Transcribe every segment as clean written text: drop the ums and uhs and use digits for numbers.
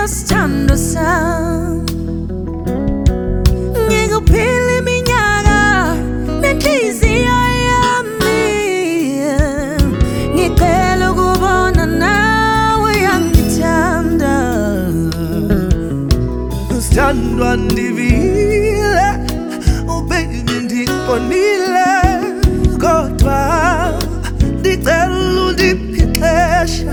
sithando sami ngikuphila iminyaka nenhliziyo yami ngicela ukubona nawe uyangithanda sithandwa ndivile baby ndikonile kodwa ndicela undiphihlesha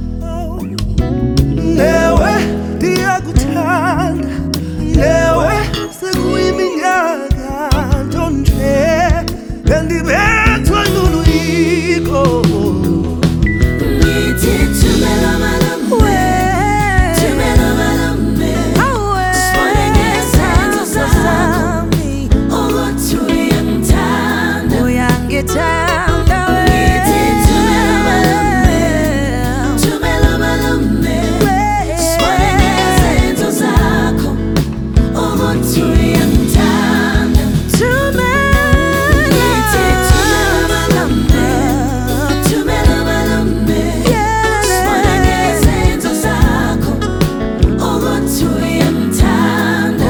lewe ndiyakuthanda lewe sekuyiminyaka ntonje bendibethwa noloyiko ngithi thumela malambe thumela malambe sibone ngezenzo zami ukuthi uyangithanda uyangithanda ngithi thumela malambe thumela malambe sibone ngezenzo zakho ukuthi uyangithanda ngithi thumela malambe thumela malambe sibone ngezenzo zakho ukuthi uyangithanda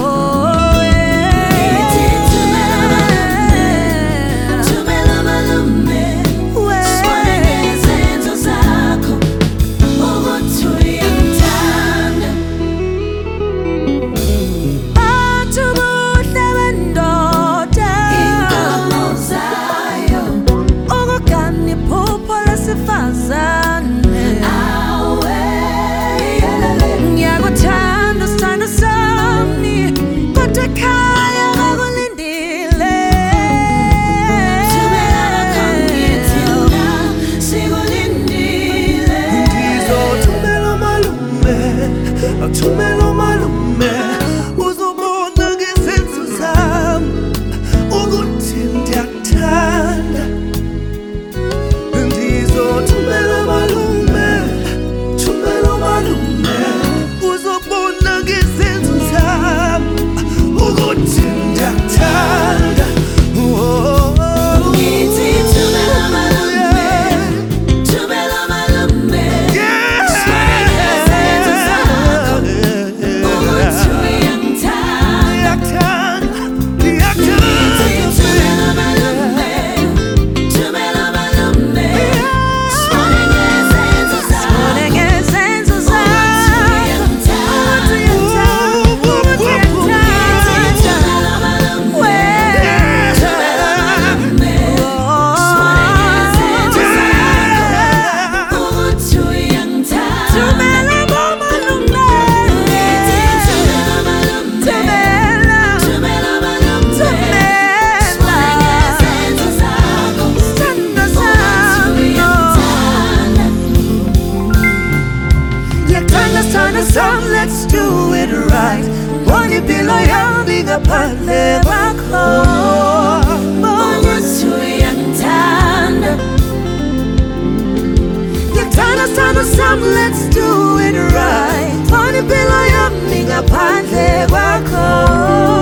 ngithi thumela malambe thumela malambe sibone ngezenzo zakho ukuthi uyangithanda bathi ubuhle bendoda inkomo zayo ukugana iphupho lesifazane awe ngiyakuthanda sithando sami kodwa ekhaya bakulindile thumela khangithina sikulindile ndizothumela malume athumela malume uzobona ngezenzo zami ukuthi ndiyakuthanda ndizothumela malume thumela malume uzobona ngezenzo zami ukuthi ndiyakuthanda ngithi thumela malambe thumela malambe sibone ngezenzo zakho ukuthi uyangithanda ngithi thumela malambe thumela malambe sibone ngezenzo zakho ukuthi uyangithanda thumela malambe thumela malambe sibone ngezenzo zakho ukuthi uyangithanda thumela malambe ngithi thumela malambe thumela malambe sibone ngezenzo zakho sithando sami uyangithanda Yakuthanda sithando sami, let's do it right. Won't you be loyal, ngaphandle kwakho ukuthi uyangithanda Yakuthanda sithando sami, let's do it right. Won't you be loyal, ngaphandle kwakho